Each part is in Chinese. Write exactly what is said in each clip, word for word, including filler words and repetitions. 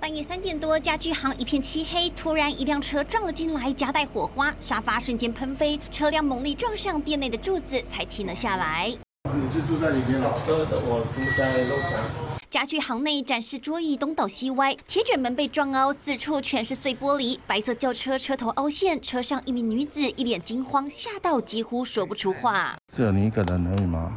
半夜三点多，家具行一片漆黑，突然一辆车撞了进来，夹带火花，沙发瞬间喷飞，车辆猛力撞上店内的柱子，才停了下来。 你是住在里面吗？ 我住在楼上。 家具行内展示桌椅东倒西歪，铁卷门被撞凹，四处全是碎玻璃。白色轿车车头凹陷，车上一名女子一脸惊慌，吓到几乎说不出话。 只有你一个人而已吗？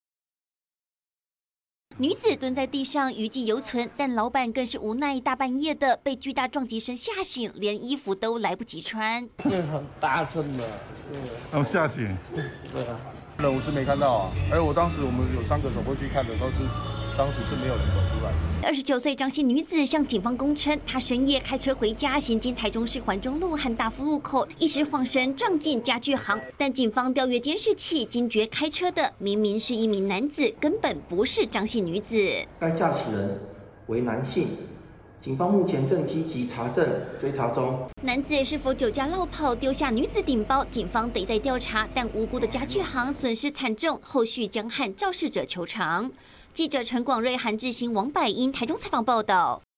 女子蹲在地上，余悸犹存，但老板更是无奈，大半夜的被巨大撞击声吓醒，连衣服都来不及穿。 很大声的， 哦，吓醒。 对啊， 人我是没看到啊。哎，我当时我们有三个走过去看的时候是，当时是没有人走出来的。 二十九岁张姓女子向警方供称，她深夜开车回家，行经台中市环中路和大福路口，一时晃神撞进家具行。但警方调阅监视器，惊觉开车的明明是一名男子，根本不是张姓女子。 该驾驶人为男性，警方目前正积极查证追查中。 男子是否酒驾落跑丢下女子顶包，警方得在调查。但无辜的家具行损失惨重，后续将和肇事者求偿。记者陈广瑞、韩志兴、王百英台中采访报道。